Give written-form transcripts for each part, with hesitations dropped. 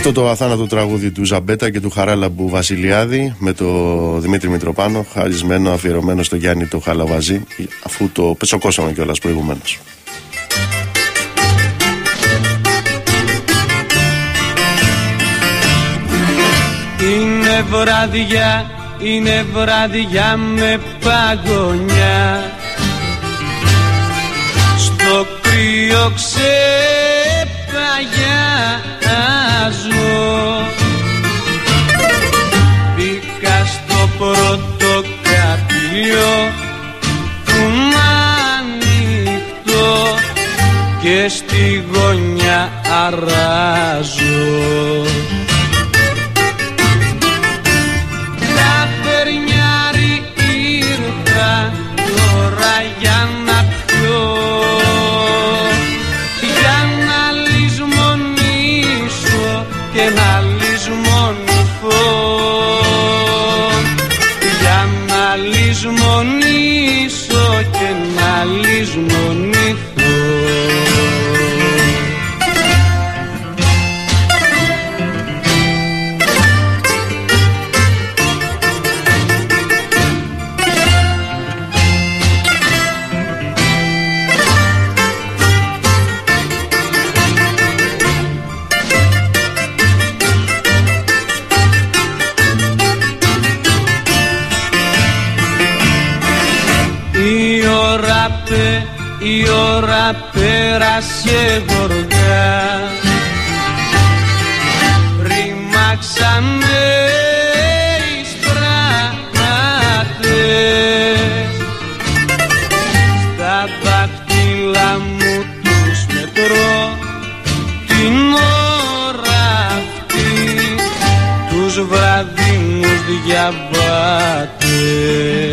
Αυτό το αθάνατο τραγούδι του Ζαμπέτα και του Χαράλαμπου Βασιλιάδη με το Δημήτρη Μητροπάνο, χαρισμένο, αφιερωμένο στο Γιάννη το Χαλαβαζή, αφού το πετσοκόσαμε κιόλας προηγουμένως. Είναι βράδια με παγωνιά, στο κρύο ξεπαγιάζω. Μπήκα στο πρώτο κατήλιο που μ' ανοιχτό και στη γωνιά αράζω. Η ώρα πέρασε γοργά, ρημάξανε οι στράτες, στα δάχτυλα μου τους μετρώ την ώρα αυτή, τους βραδινούς διαβάτες.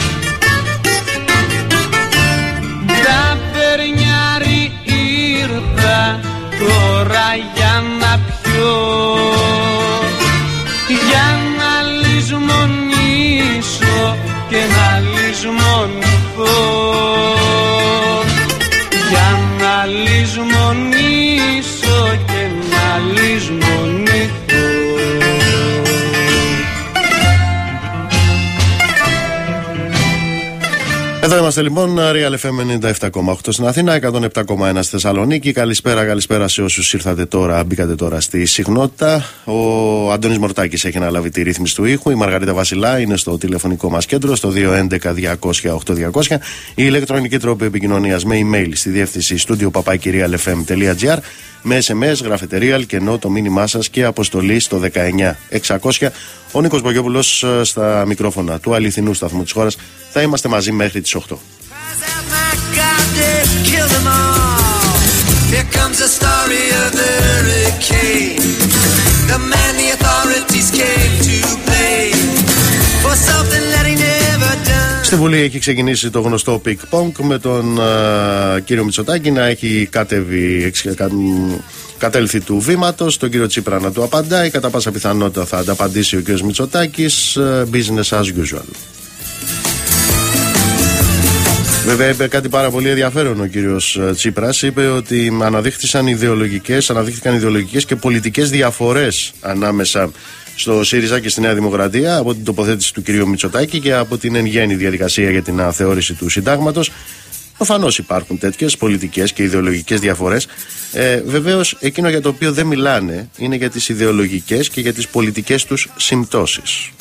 Τώρα για να πιω, για να λησμονήσω και να λησμονηθώ, για να λησμονήσω και να λησμονηθώ. Εδώ είμαστε λοιπόν, Real FM 97,8 στην Αθήνα, 107,1 στη Θεσσαλονίκη. Καλησπέρα σε όσους ήρθατε τώρα, μπήκατε τώρα στη συχνότητα. Ο Αντώνης Μορτάκης έχει αναλάβει τη ρύθμιση του ήχου. Η Μαργαρίτα Βασιλά είναι στο τηλεφωνικό μας κέντρο, στο 211-200-8200. Η ηλεκτρονική τρόπη επικοινωνίας με email στη διεύθυνση studio@realfm.gr. Με SMS, γράφετε Real και ενώ το μήνυμά σας και αποστολή στο 19600. Ο Νίκος Μπογιόπουλος στα μικρόφωνα του αληθινού σταθμού της χώρας. Θα είμαστε μαζί μέχρι τις 8. Στη Βουλή έχει ξεκινήσει το γνωστό πικ-πονκ με τον κύριο Μητσοτάκη να έχει κατέλθει του βήματος, τον κύριο Τσίπρα να του απαντάει. Κατά πάσα πιθανότητα θα ανταπαντήσει ο κύριος Μητσοτάκης. Business as usual. Βέβαια είπε κάτι πάρα πολύ ενδιαφέρον ο κύριος Τσίπρας. Είπε ότι αναδείχθηκαν ιδεολογικές και πολιτικές διαφορές ανάμεσα στο ΣΥΡΙΖΑ και στη Νέα Δημοκρατία από την τοποθέτηση του κυρίου Μητσοτάκη και από την εν γέννη διαδικασία για την αναθεώρηση του συντάγματος. Προφανώς υπάρχουν τέτοιες πολιτικές και ιδεολογικές διαφορές. Βεβαίως εκείνο για το οποίο δεν μιλάνε είναι για τις ιδεολογικές και για τις πολιτικές τους συμπτώσεις.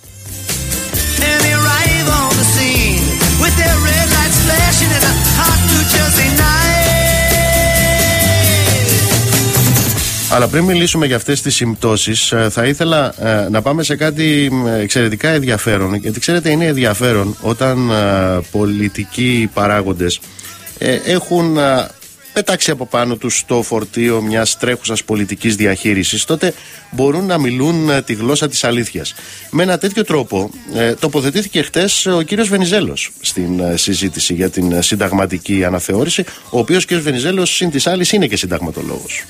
Αλλά πριν μιλήσουμε για αυτές τις συμπτώσεις, θα ήθελα να πάμε σε κάτι εξαιρετικά ενδιαφέρον. Γιατί ξέρετε, είναι ενδιαφέρον όταν πολιτικοί παράγοντες έχουν πετάξει από πάνω τους το φορτίο μιας τρέχουσας πολιτικής διαχείρισης, τότε μπορούν να μιλούν τη γλώσσα της αλήθειας. Με ένα τέτοιο τρόπο τοποθετήθηκε χτες ο κύριος Βενιζέλος στην συζήτηση για την συνταγματική αναθεώρηση, ο οποίος κύριος Βενιζέλος συν της άλλης είναι και συνταγματολόγος.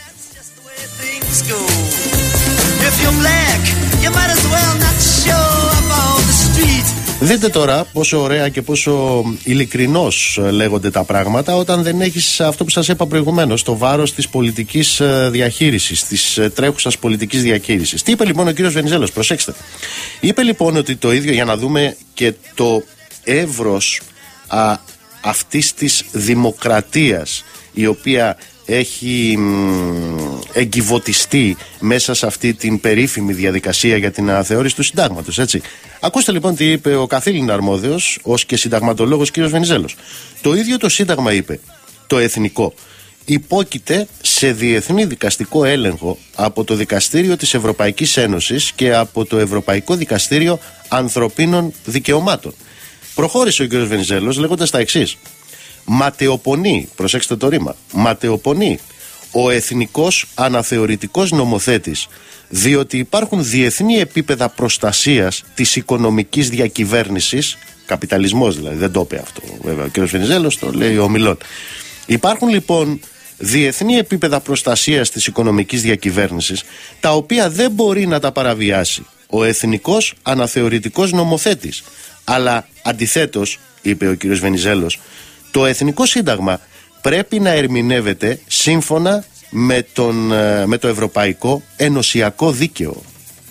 Δείτε τώρα πόσο ωραία και πόσο ειλικρινώς λέγονται τα πράγματα όταν δεν έχεις αυτό που σας είπα προηγουμένως, το βάρος της πολιτικής διαχείρισης, της τρέχουσας πολιτικής διαχείρισης. Τι είπε λοιπόν ο κύριος Βενιζέλος, προσέξτε. Είπε λοιπόν ότι το ίδιο, για να δούμε και το εύρος αυτής της δημοκρατίας η οποία έχει εγκυβωτιστεί μέσα σε αυτή την περίφημη διαδικασία για την αναθεώρηση του συντάγματος, έτσι. Ακούστε λοιπόν τι είπε ο καθήλυνα αρμόδιος ως και συνταγματολόγος κ. Βενιζέλος. Το ίδιο το Σύνταγμα, είπε, το εθνικό, υπόκειται σε διεθνή δικαστικό έλεγχο από το Δικαστήριο της Ευρωπαϊκής Ένωσης και από το Ευρωπαϊκό Δικαστήριο Ανθρωπίνων Δικαιωμάτων. Προχώρησε ο κ. Βενιζέλος λέγοντας τα εξής. Ματαιοπονεί, προσέξτε το ρήμα, ματαιοπονεί ο εθνικός αναθεωρητικός νομοθέτης, διότι υπάρχουν διεθνή επίπεδα προστασίας της οικονομικής διακυβέρνησης, καπιταλισμός δηλαδή, δεν το είπε αυτό βέβαια ο κ. Βενιζέλος, το λέει ο ομιλών. Υπάρχουν λοιπόν διεθνή επίπεδα προστασίας της οικονομικής διακυβέρνησης, τα οποία δεν μπορεί να τα παραβιάσει ο εθνικός αναθεωρητικός νομοθέτης, αλλά αντιθέτως, είπε ο κ. Βενιζέλος, το Εθνικό Σύνταγμα πρέπει να ερμηνεύεται σύμφωνα με το Ευρωπαϊκό Ενωσιακό Δίκαιο.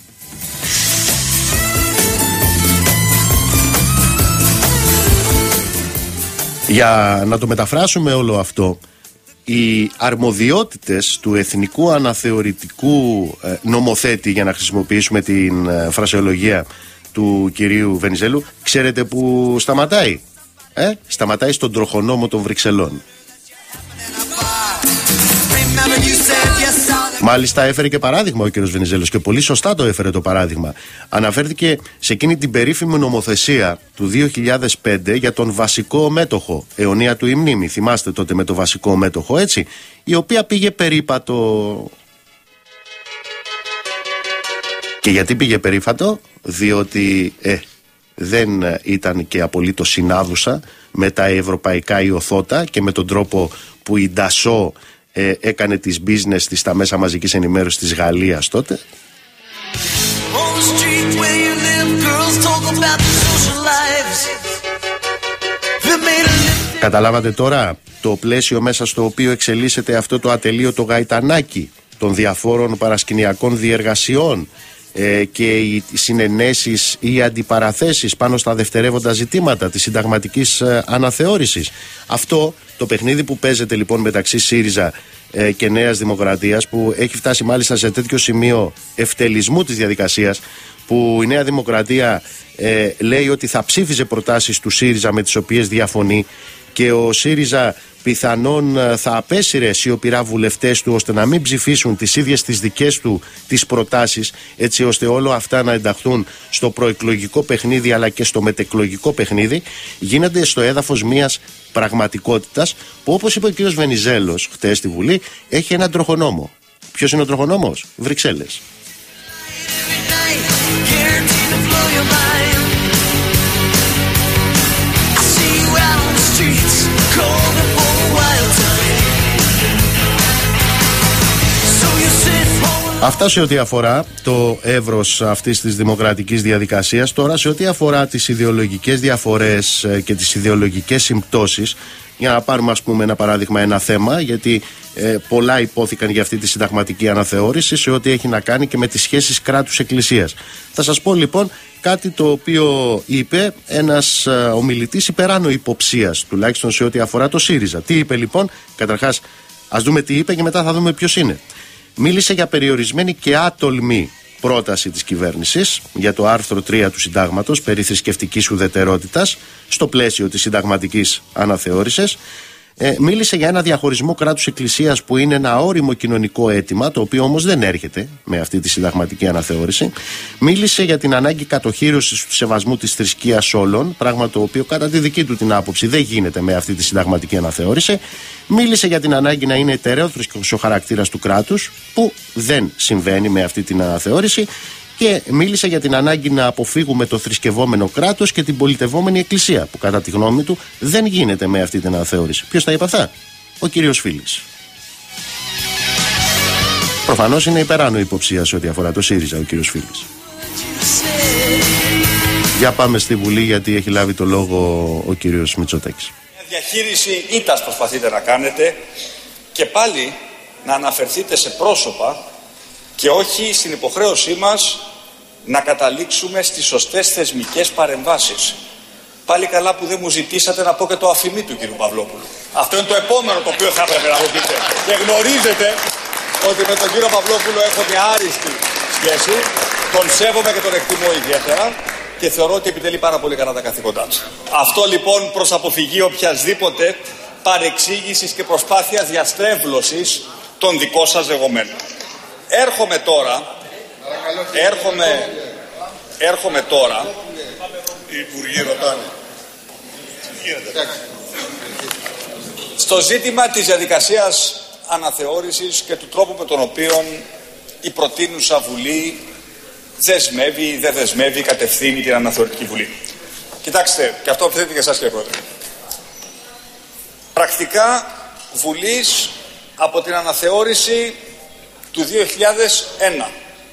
Για να το μεταφράσουμε όλο αυτό, οι αρμοδιότητες του Εθνικού Αναθεωρητικού Νομοθέτη, για να χρησιμοποιήσουμε την φρασεολογία του κυρίου Βενιζέλου, ξέρετε που σταματάει? Σταματάει στον τροχονόμο των Βρυξελών. Μάλιστα έφερε και παράδειγμα ο κ. Βενιζέλος, και πολύ σωστά το έφερε το παράδειγμα. Αναφέρθηκε σε εκείνη την περίφημη νομοθεσία του 2005 για τον βασικό μέτοχο, αιωνία του η μνήμη, θυμάστε τότε με το βασικό μέτοχο, έτσι, η οποία πήγε περίπατο. Και γιατί πήγε περίπατο? Διότι δεν ήταν και απολύτως συνάδουσα με τα ευρωπαϊκά ιωθώτα και με τον τρόπο που η Ντασό έκανε τις business της στα μέσα μαζικής ενημέρωσης της Γαλλίας τότε. Καταλάβατε τώρα το πλαίσιο μέσα στο οποίο εξελίσσεται αυτό το ατελείωτο γαϊτανάκι των διαφόρων παρασκηνιακών διεργασιών και οι συνενέσεις ή οι αντιπαραθέσεις πάνω στα δευτερεύοντα ζητήματα της συνταγματικής αναθεώρησης. Αυτό το παιχνίδι που παίζεται λοιπόν μεταξύ ΣΥΡΙΖΑ και Νέας Δημοκρατίας, που έχει φτάσει μάλιστα σε τέτοιο σημείο ευτελισμού της διαδικασίας, που η Νέα Δημοκρατία λέει ότι θα ψήφιζε προτάσεις του ΣΥΡΙΖΑ με τις οποίες διαφωνεί, και ο ΣΥΡΙΖΑ πιθανόν θα απέσυρε σιωπηρά βουλευτές του ώστε να μην ψηφίσουν τις ίδιες τις δικές του τις προτάσεις, έτσι ώστε όλα αυτά να ενταχθούν στο προεκλογικό παιχνίδι αλλά και στο μετεκλογικό παιχνίδι, γίνονται στο έδαφος μιας πραγματικότητας που, όπως είπε ο κ. Βενιζέλος χτες στη Βουλή, έχει έναν τροχονόμο. Ποιος είναι ο τροχονόμος? Βρυξέλλες. Αυτά σε ό,τι αφορά το εύρος αυτής της δημοκρατικής διαδικασίας. Τώρα σε ό,τι αφορά τις ιδεολογικές διαφορές και τις ιδεολογικές συμπτώσεις, για να πάρουμε ας πούμε ένα παράδειγμα, ένα θέμα, γιατί πολλά υπόθηκαν για αυτή τη συνταγματική αναθεώρηση σε ό,τι έχει να κάνει και με τις σχέσεις κράτους-εκκλησίας. Θα σας πω λοιπόν κάτι το οποίο είπε ένας ομιλητής υπεράνω υποψίας, τουλάχιστον σε ό,τι αφορά το ΣΥΡΙΖΑ. Τι είπε λοιπόν? Καταρχάς ας δούμε τι είπε και μετά θα δούμε ποιος είναι. Μίλησε για περιορισμένη και άτολμη πρόταση της κυβέρνησης για το άρθρο 3 του Συντάγματος περί θρησκευτικής ουδετερότητας στο πλαίσιο της συνταγματικής αναθεώρησης. Μίλησε για ένα διαχωρισμό κράτους εκκλησίας που είναι ένα όριμο κοινωνικό αίτημα, το οποίο όμως δεν έρχεται με αυτή τη συνταγματική αναθεώρηση. Μίλησε για την ανάγκη κατοχύρωσης του σεβασμού της θρησκείας όλων, πράγμα το οποίο κατά τη δική του την άποψη δεν γίνεται με αυτή τη συνταγματική αναθεώρηση. Μίλησε για την ανάγκη να είναι εταιρέωθρησκος ο χαρακτήρας του κράτους, που δεν συμβαίνει με αυτή την αναθεώρηση. Και μίλησε για την ανάγκη να αποφύγουμε το θρησκευόμενο κράτος και την πολιτευόμενη εκκλησία, που κατά τη γνώμη του δεν γίνεται με αυτή την αναθεώρηση. Ποιος τα είπε αυτά? Ο κύριος Φίλης. Προφανώς είναι υπεράνω υποψία σε ό,τι αφορά το ΣΥΡΙΖΑ ο κύριος Φίλης. Για πάμε στη Βουλή, γιατί έχει λάβει το λόγο ο κύριος Μητσοτάκης. Διαχείριση ήττας προσπαθείτε να κάνετε και πάλι να αναφερθείτε σε πρόσωπα και όχι στην υποχρέωσή μας να καταλήξουμε στις σωστές θεσμικές παρεμβάσεις. Πάλι καλά που δεν μου ζητήσατε να πω και το αφημί του κύριου Παυλόπουλου. Αυτό είναι το επόμενο το οποίο θα έπρεπε να μου πείτε. Και γνωρίζετε ότι με τον κύριο Παυλόπουλο έχω μια άριστη σχέση. Τον σέβομαι και τον εκτιμώ ιδιαίτερα και θεωρώ ότι επιτελεί πάρα πολύ καλά τα καθήκοντά του. Αυτό λοιπόν προς αποφυγή οποιασδήποτε παρεξήγησης και προσπάθειας διαστρέβλωσης των δικών σας δεδομένων. Έρχομαι τώρα. Οι υπουργοί ρωτάνε. Στο ζήτημα της διαδικασίας αναθεώρησης και του τρόπου με τον οποίο η προτείνουσα Βουλή δεσμεύει ή δεν δεσμεύει, κατευθύνει την αναθεωρητική Βουλή. Κοιτάξτε, και αυτό απευθύνεται και εσάς κύριε Πρόεδρε. Πρακτικά Βουλής από την αναθεώρηση του 2001.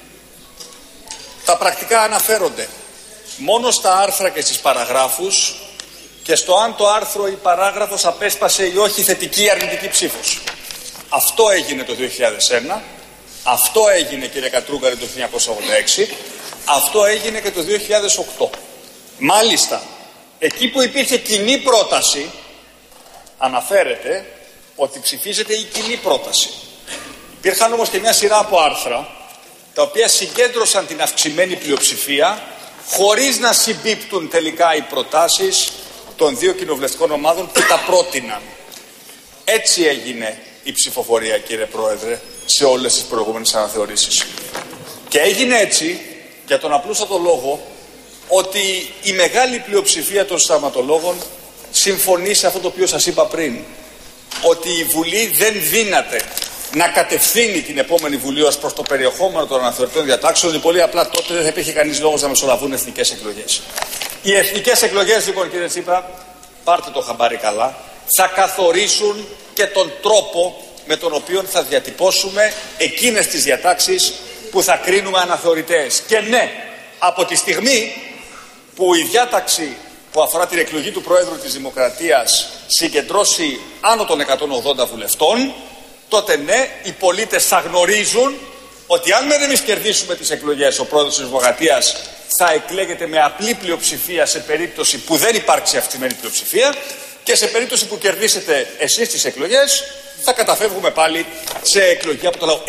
Τα πρακτικά αναφέρονται μόνο στα άρθρα και στις παραγράφους και στο αν το άρθρο ή παράγραφος απέσπασε ή όχι θετική ή αρνητική ψήφος. Αυτό έγινε το 2001, αυτό έγινε κύριε Κατρούγκαρη το 1986, αυτό έγινε και το 2008. Μάλιστα, εκεί που υπήρχε κοινή πρόταση, αναφέρεται ότι ψηφίζεται η κοινή πρόταση. Υπήρχαν όμως και μια σειρά από άρθρα, τα οποία συγκέντρωσαν την αυξημένη πλειοψηφία, χωρίς να συμπίπτουν τελικά οι προτάσεις των δύο κοινοβουλευτικών ομάδων που τα πρότειναν. Έτσι έγινε η ψηφοφορία, κύριε Πρόεδρε, σε όλες τις προηγούμενες αναθεωρήσεις. Και έγινε έτσι για τον απλούστατο λόγο ότι η μεγάλη πλειοψηφία των συνταγματολόγων συμφωνεί σε αυτό το οποίο σας είπα πριν, ότι η Βουλή δεν δύναται να κατευθύνει την επόμενη Βουλή ως προς το περιεχόμενο των αναθεωρητικών διατάξεων, ότι πολύ απλά τότε δεν θα υπήρχε κανείς λόγος να μεσολαβούν εθνικές εκλογές. Οι εθνικές εκλογές, λοιπόν, κύριε Τσίπρα, πάρτε το χαμπάρι καλά, θα καθορίσουν και τον τρόπο με τον οποίο θα διατυπώσουμε εκείνες τις διατάξεις που θα κρίνουμε αναθεωρητές. Και ναι, από τη στιγμή που η διάταξη που αφορά την εκλογή του Προέδρου της Δημοκρατίας συγκεντρώσει άνω των 180 βουλευτών, τότε ναι, οι πολίτες θα γνωρίζουν ότι αν δεν εμείς κερδίσουμε τις εκλογές, ο Πρόεδρος της Δημοκρατίας θα εκλέγεται με απλή πλειοψηφία σε περίπτωση που δεν υπάρξει αυξημένη πλειοψηφία, και σε περίπτωση που κερδίσετε εσείς τις εκλογές θα καταφεύγουμε πάλι σε εκλογή από το λαό.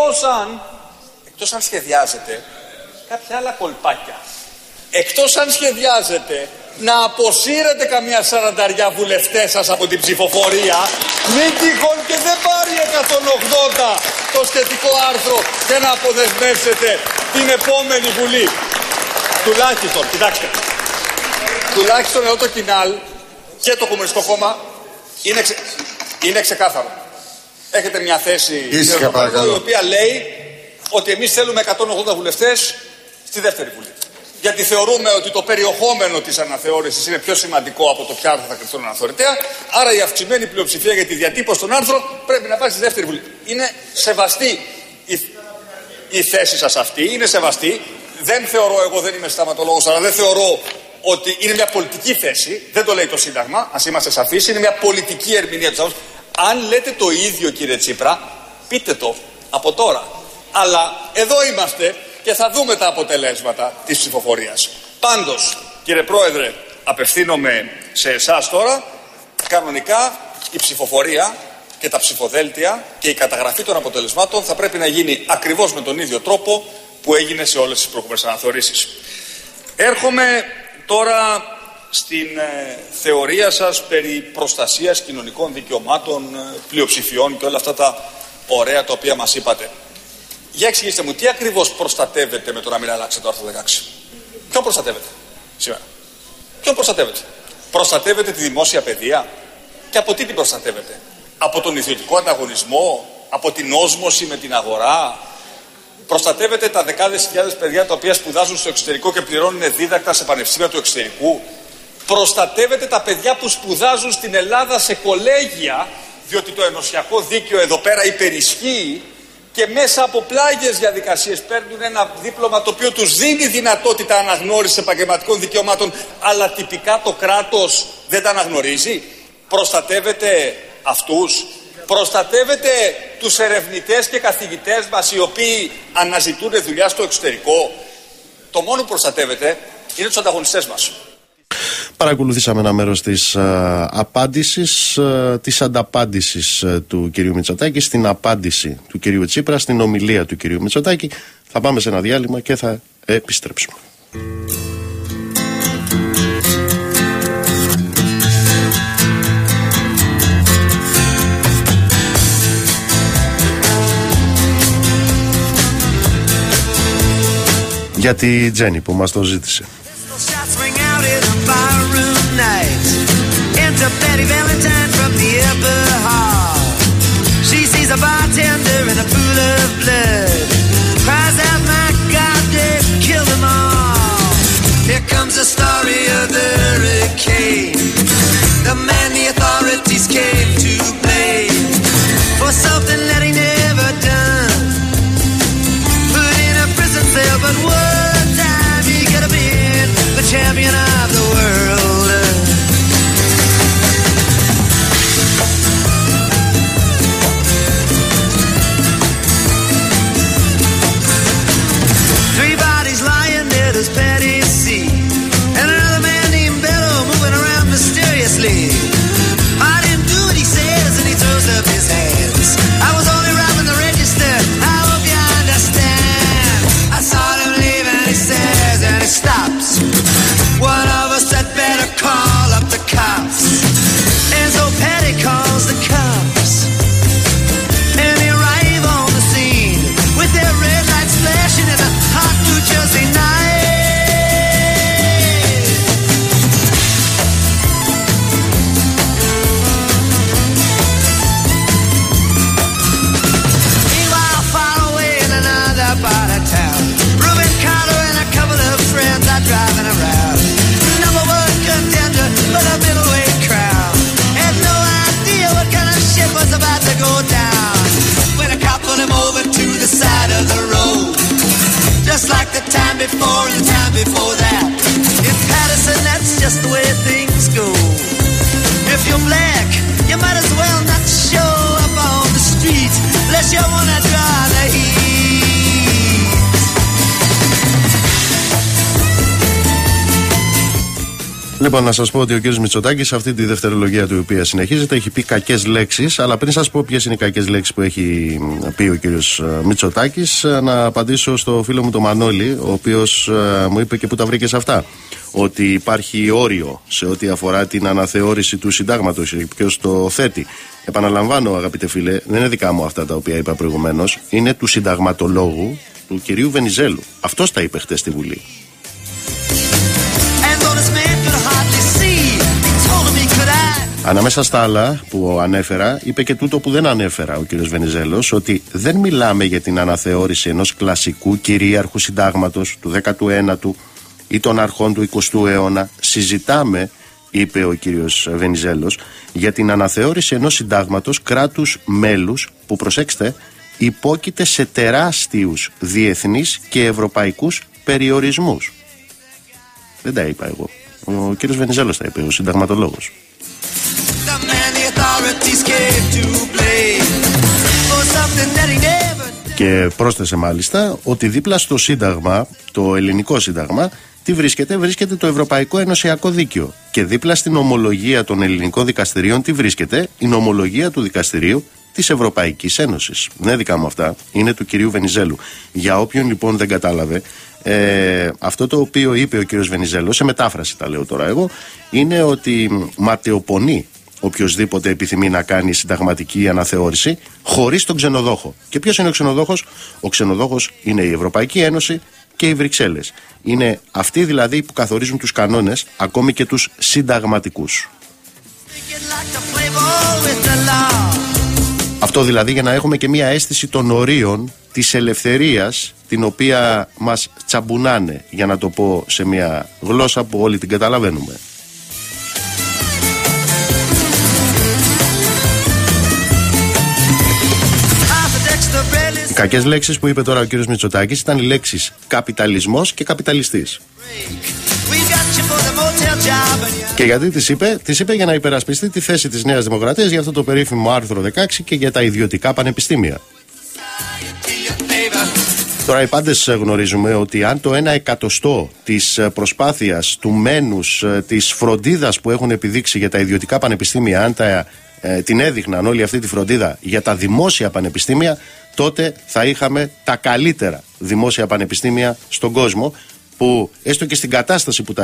Εκτός αν σχεδιάζετε κάποια άλλα κολπάκια. Εκτός αν σχεδιάζετε να αποσύρετε καμιά 40 βουλευτές σας από την ψηφοφορία, μην τυχόν και δεν πάρει 180 το σχετικό άρθρο και να αποδεσμεύσετε την επόμενη Βουλή. Τουλάχιστον, κοιτάξτε, τουλάχιστον εδώ το Κινάλ και το Κομμουνιστικό Κόμμα είναι ξεκάθαρο. Έχετε μια θέση η οποία λέει ότι εμείς θέλουμε 180 βουλευτές στη δεύτερη Βουλή. Γιατί θεωρούμε ότι το περιεχόμενο της αναθεώρησης είναι πιο σημαντικό από το ποια άρθρα θα κρυφθούν αναθεωρητέα. Άρα η αυξημένη πλειοψηφία για τη διατύπωση των άρθρων πρέπει να πάει στη δεύτερη Βουλή. Είναι σεβαστή η θέση σας αυτή. Είναι σεβαστή. Δεν θεωρώ, εγώ δεν είμαι συνταγματολόγος, αλλά δεν θεωρώ ότι είναι μια πολιτική θέση. Δεν το λέει το Σύνταγμα. Ας είμαστε σαφείς. Είναι μια πολιτική ερμηνεία του Σύνταγματος. Αν λέτε το ίδιο, κύριε Τσίπρα, πείτε το από τώρα. Αλλά εδώ είμαστε και θα δούμε τα αποτελέσματα της ψηφοφορίας. Πάντως, κύριε Πρόεδρε, απευθύνομαι σε εσάς τώρα. Κανονικά η ψηφοφορία και τα ψηφοδέλτια και η καταγραφή των αποτελεσμάτων θα πρέπει να γίνει ακριβώς με τον ίδιο τρόπο που έγινε σε όλες τις προηγούμενες αναθεωρήσεις. Έρχομαι τώρα στην θεωρία σας περί προστασίας κοινωνικών δικαιωμάτων, πλειοψηφιών και όλα αυτά τα ωραία τα οποία μας είπατε. Για εξηγήστε μου, τι ακριβώς προστατεύετε με το να μην αλλάξετε το άρθρο 16. Ποιον προστατεύετε σήμερα? Ποιον προστατεύετε? Προστατεύετε τη δημόσια παιδεία? Και από τι την προστατεύετε? Από τον ιδιωτικό ανταγωνισμό? Από την όσμωση με την αγορά? Προστατεύετε τα δεκάδες χιλιάδες παιδιά τα οποία σπουδάζουν στο εξωτερικό και πληρώνουν δίδακτα σε πανεπιστήμια του εξωτερικού? Προστατεύετε τα παιδιά που σπουδάζουν στην Ελλάδα σε κολέγια, διότι το ενωσιακό δίκαιο εδώ πέρα υπερισχύει και μέσα από πλάγιες διαδικασίες παίρνουν ένα δίπλωμα το οποίο τους δίνει δυνατότητα αναγνώρισης επαγγελματικών δικαιωμάτων, αλλά τυπικά το κράτος δεν τα αναγνωρίζει. Προστατεύετε αυτούς, προστατεύετε τους ερευνητές και καθηγητές μας οι οποίοι αναζητούν δουλειά στο εξωτερικό. Το μόνο που προστατεύετε είναι τους ανταγωνιστές μας. Παρακολουθήσαμε ένα μέρος της απάντησης, της ανταπάντησης του κυρίου Μητσοτάκη στην απάντηση του κυρίου Τσίπρα, στην ομιλία του κυρίου Μητσοτάκη. Θα πάμε σε ένα διάλειμμα και θα επιστρέψουμε. Για τη Τζέννη που μας το ζήτησε. Into Betty Valentine from the upper hall. She sees a bartender in a pool of blood. Cries out, my God, they've killed them all. Here comes the story of the hurricane. The man the authorities came to blame for something that he never done. Put in a prison cell, but one time he could have been the champion of the world. I didn't do what he says and he throws up his hands. I was only robbing the register, I hope you understand. I saw him leave and he says and he stops. One of us had better call up the cops. And so Patty calls the cops. And they arrive on the scene with their red lights flashing in a hot New Jersey night. Driving around, number one contender for the middleweight crowd. Had no idea what kind of shit was about to go down. When a cop pulled him over to the side of the road, just like the time before and the time before that. In Patterson, that's just the way things go. If you're black, you might as well not show up on the street unless you wanna draw the heat. Λοιπόν, να σας πω ότι ο κύριος Μητσοτάκης σε αυτή τη δευτερολογία του, η οποία συνεχίζεται, έχει πει κακές λέξεις. Αλλά πριν σας πω ποιες είναι οι κακές λέξεις που έχει πει ο κύριος Μητσοτάκης, να απαντήσω στο φίλο μου τον Μανώλη, ο οποίος μου είπε και πού τα βρήκες αυτά. Ότι υπάρχει όριο σε ό,τι αφορά την αναθεώρηση του συντάγματος. Ποιος το θέτει. Επαναλαμβάνω, αγαπητέ φίλε, δεν είναι δικά μου αυτά τα οποία είπα προηγουμένως. Είναι του συνταγματολόγου, του κυρίου Βενιζέλου. Αυτός τα είπε χτες στη Βουλή. Ανάμεσα στα άλλα που ανέφερα, είπε και τούτο που δεν ανέφερα ο κύριος Βενιζέλος, ότι δεν μιλάμε για την αναθεώρηση ενός κλασικού κυρίαρχου συντάγματος του 19ου ή των αρχών του 20ου αιώνα. Συζητάμε, είπε ο κύριος Βενιζέλος, για την αναθεώρηση ενός συντάγματος κράτους μέλους που, προσέξτε, υπόκειται σε τεράστιους διεθνείς και ευρωπαϊκούς περιορισμούς. Δεν τα είπα εγώ. Ο κύριος Βενιζέλος τα είπε, ο συνταγματολόγος. Και πρόσθεσε μάλιστα ότι δίπλα στο Σύνταγμα, το ελληνικό Σύνταγμα, τι βρίσκεται? Βρίσκεται το Ευρωπαϊκό Ενωσιακό Δίκαιο. Και δίπλα στην ομολογία των ελληνικών δικαστηρίων, τι βρίσκεται? Η νομολογία του Δικαστηρίου της Ευρωπαϊκής Ένωσης. Δεν είναι δικά μου αυτά, είναι του κυρίου Βενιζέλου. Για όποιον λοιπόν δεν κατάλαβε, αυτό το οποίο είπε ο κύριος Βενιζέλος, σε μετάφραση τα λέω τώρα εγώ, είναι ότι ματαιοπονεί οποιοσδήποτε επιθυμεί να κάνει συνταγματική αναθεώρηση χωρίς τον ξενοδόχο. Και ποιος είναι ο ξενοδόχος? Ο ξενοδόχος είναι η Ευρωπαϊκή Ένωση και οι Βρυξέλλες. Είναι αυτοί δηλαδή που καθορίζουν τους κανόνες, ακόμη και τους συνταγματικούς. Αυτό δηλαδή για να έχουμε και μια αίσθηση των ορίων της ελευθερίας, την οποία μας τσαμπουνάνε, για να το πω σε μια γλώσσα που όλοι την καταλαβαίνουμε. κακές λέξεις που είπε τώρα ο κύριος Μητσοτάκης ήταν οι λέξεις καπιταλισμός και καπιταλιστής. Και γιατί τις είπε για να υπερασπιστεί τη θέση της Νέας Δημοκρατίας για αυτό το περίφημο άρθρο 16 και για τα ιδιωτικά πανεπιστήμια. Τώρα οι πάντες γνωρίζουμε ότι αν το 1/100 της προσπάθειας, του μένους, της φροντίδας που έχουν επιδείξει για τα ιδιωτικά πανεπιστήμια, αν την έδειχναν όλη αυτή τη φροντίδα για τα δημόσια πανεπιστήμια, τότε θα είχαμε τα καλύτερα δημόσια πανεπιστήμια στον κόσμο, που έστω και στην κατάσταση που τα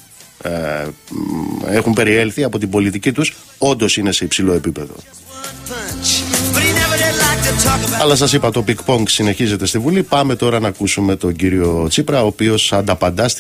έχουν περιέλθει από την πολιτική τους, όντως είναι σε υψηλό επίπεδο. Αλλά σας είπα, το πικ-πονγκ συνεχίζεται στη Βουλή. Πάμε τώρα να ακούσουμε τον κύριο Τσίπρα, ο οποίος ανταπαντά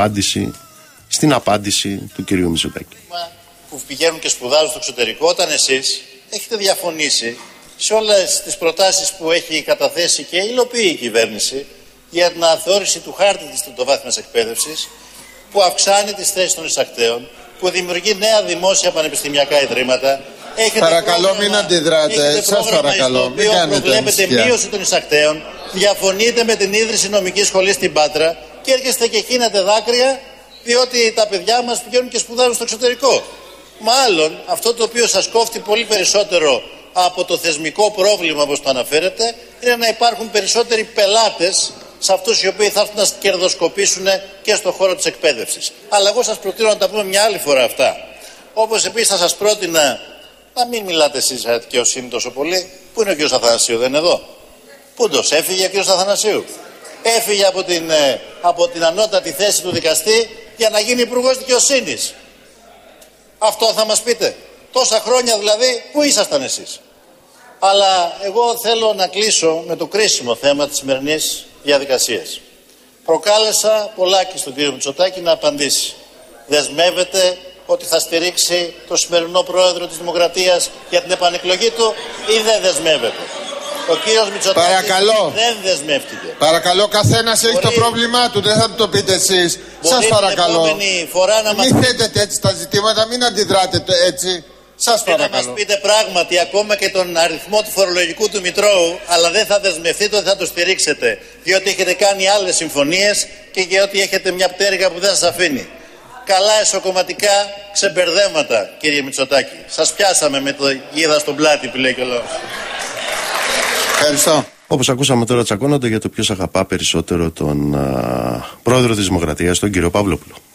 στην απάντηση του κυρίου Μητσοτάκη. Που πηγαίνουν και σπουδάζουν στο εξωτερικό, όταν εσείς έχετε διαφωνήσει σε όλες τις προτάσεις που έχει καταθέσει και υλοποιεί η κυβέρνηση για την αναθεώρηση του χάρτη της τριτοβάθμιας εκπαίδευσης, που αυξάνει τις θέσεις των εισακτέων, που δημιουργεί νέα δημόσια πανεπιστημιακά ιδρύματα. Παρακαλώ μην αντιδράτε, σας παρακαλώ, μην κάνετε προβλέπετε μείωση των εισακτέων, διαφωνείτε με την ίδρυση νομικής σχολής στην Πάτρα και έρχεστε και χύνατε δάκρυα διότι τα παιδιά μας πηγαίνουν και σπουδάζουν στο εξωτερικό. Μάλλον αυτό το οποίο σας κόφτει πολύ περισσότερο από το θεσμικό πρόβλημα, όπως το αναφέρετε, είναι να υπάρχουν περισσότεροι πελάτες σε αυτούς οι οποίοι θα έρθουν να κερδοσκοπήσουν και στον χώρο της εκπαίδευσης. Αλλά εγώ σας προτείνω να τα πούμε μια άλλη φορά αυτά. Όπως επίσης θα σας πρότεινα να μην μιλάτε εσείς για δικαιοσύνη τόσο πολύ. Πού είναι ο κ. Αθανασίου, δεν είναι εδώ? Πούντος, έφυγε ο κ. Αθανασίου. Έφυγε από την ανώτατη θέση του δικαστή για να γίνει υπουργός δικαιοσύνης. Αυτό θα μας πείτε? Τόσα χρόνια δηλαδή, πού ήσασταν εσείς? Αλλά εγώ θέλω να κλείσω με το κρίσιμο θέμα της σημερινής διαδικασίας. Προκάλεσα πολλάκι στον κύριο Μητσοτάκη να απαντήσει. Δεσμεύεται ότι θα στηρίξει το σημερινό πρόεδρο της Δημοκρατίας για την επανεκλογή του ή δεν δεσμεύεται? Ο κύριος Μητσοτάκης δεν δεσμεύτηκε. Παρακαλώ, καθένας έχει το πρόβλημά του, δεν θα το πείτε εσείς. Σας παρακαλώ, μην θέτετε έτσι τα ζητήματα, μην αντιδράτε έτσι. Σας παρακαλώ. Να μας πείτε πράγματι ακόμα και τον αριθμό του φορολογικού του Μητρώου, αλλά δεν θα δεσμευτείτε ότι θα το στηρίξετε, διότι έχετε κάνει άλλες συμφωνίες και διότι έχετε μια πτέρυγα που δεν σας αφήνει. Καλά εσωκομματικά ξεμπερδέματα, κύριε Μητσοτάκη. Σας πιάσαμε με το γίδα στον πλάτη που λέει και ο λόγος. Ευχαριστώ. Όπως ακούσαμε τώρα, τσακώνονται για το ποιος αγαπά περισσότερο τον πρόεδρο της Δημοκρατίας, τον κύριο Παυλόπουλο.